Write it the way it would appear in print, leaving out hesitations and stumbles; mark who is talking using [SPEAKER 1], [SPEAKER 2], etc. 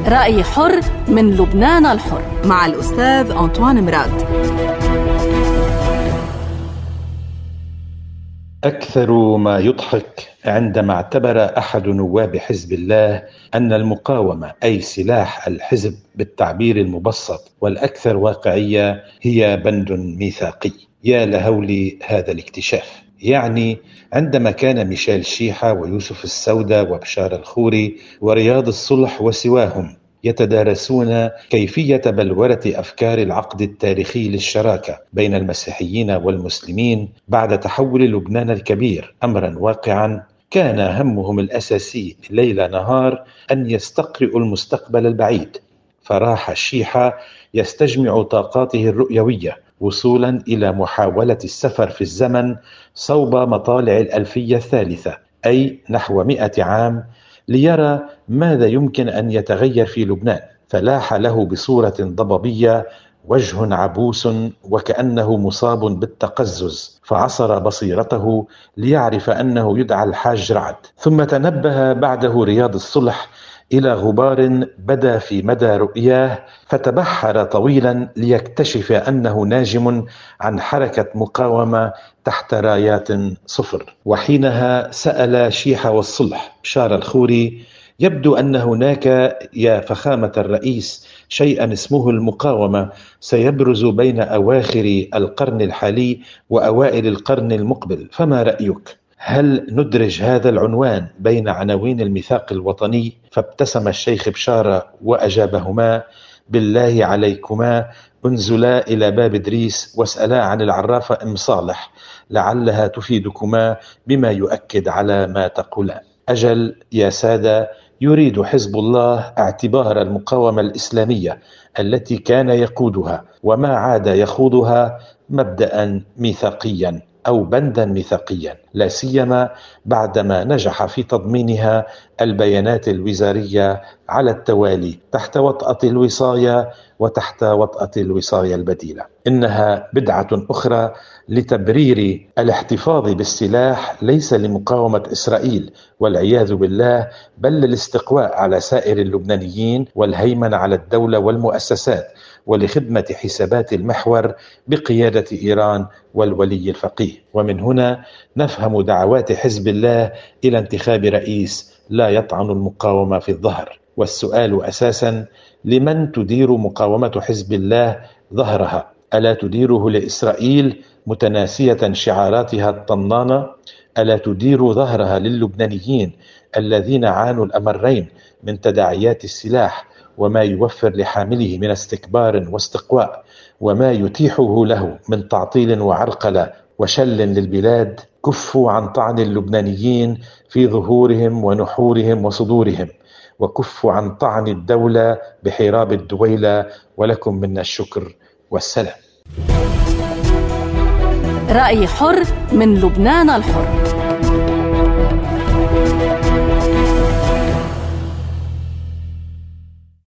[SPEAKER 1] رأي حر من لبنان الحر
[SPEAKER 2] مع الأستاذ أنطوان مراد.
[SPEAKER 3] أكثر ما يضحك عندما اعتبر أحد نواب حزب الله أن المقاومة أي سلاح الحزب بالتعبير المبسط والأكثر واقعية هي بند ميثاقي. يا لهول هذا الاكتشاف! يعني عندما كان ميشيل شيحة ويوسف السودة وبشار الخوري ورياض الصلح وسواهم يتدارسون كيفية بلورة أفكار العقد التاريخي للشراكة بين المسيحيين والمسلمين بعد تحول لبنان الكبير أمرا واقعا، كان همهم الأساسي ليل نهار أن يستقرئوا المستقبل البعيد. فراح شيحة يستجمع طاقاته الرؤيوية وصولا إلى محاولة السفر في الزمن صوب مطالع الألفية الثالثة، أي نحو 100 عام، ليرى ماذا يمكن أن يتغير في لبنان. فلاح له بصورة ضبابية وجه عبوس وكأنه مصاب بالتقزز، فعصر بصيرته ليعرف أنه يدعى الحاج رعد. ثم تنبه بعده رياض الصلح إلى غبار بدا في مدى رؤياه، فتبحر طويلا ليكتشف أنه ناجم عن حركة مقاومة تحت رايات صفر. وحينها سأل شيحة والصلح بشار الخوري: يبدو أن هناك يا فخامة الرئيس شيئا اسمه المقاومة سيبرز بين أواخر القرن الحالي وأوائل القرن المقبل، فما رأيك؟ هل ندرج هذا العنوان بين عناوين الميثاق الوطني؟ فابتسم الشيخ بشارة وأجابهما: بالله عليكما انزلا إلى باب إدريس واسألا عن العرافة أم صالح، لعلها تفيدكما بما يؤكد على ما تقولان. أجل يا سادة، يريد حزب الله اعتبار المقاومة الإسلامية التي كان يقودها وما عاد يخوضها مبدأ ميثاقيا أو بندا ميثاقيا، لا سيما بعدما نجح في تضمينها البيانات الوزارية على التوالي تحت وطأة الوصاية وتحت وطأة الوصاية البديلة. إنها بدعة أخرى لتبرير الاحتفاظ بالسلاح، ليس لمقاومة إسرائيل والعياذ بالله، بل للاستقواء على سائر اللبنانيين والهيمنة على الدولة والمؤسسات، ولخدمة حسابات المحور بقيادة إيران والولي الفقيه. ومن هنا نفهم دعوات حزب الله إلى انتخاب رئيس لا يطعن المقاومة في الظهر. والسؤال أساسا: لمن تدير مقاومة حزب الله ظهرها؟ ألا تديره لإسرائيل متناسية شعاراتها الطنانة؟ ألا تدير ظهرها للبنانيين الذين عانوا الأمرين من تداعيات السلاح وما يوفر لحامله من استكبار واستقواء، وما يتيحه له من تعطيل وعرقلة وشل للبلاد؟ كفوا عن طعن اللبنانيين في ظهورهم ونحورهم وصدورهم، وكفوا عن طعن الدولة بحراب الدويلة، ولكم منا الشكر والسلام.
[SPEAKER 1] رأي حر من لبنان الحر.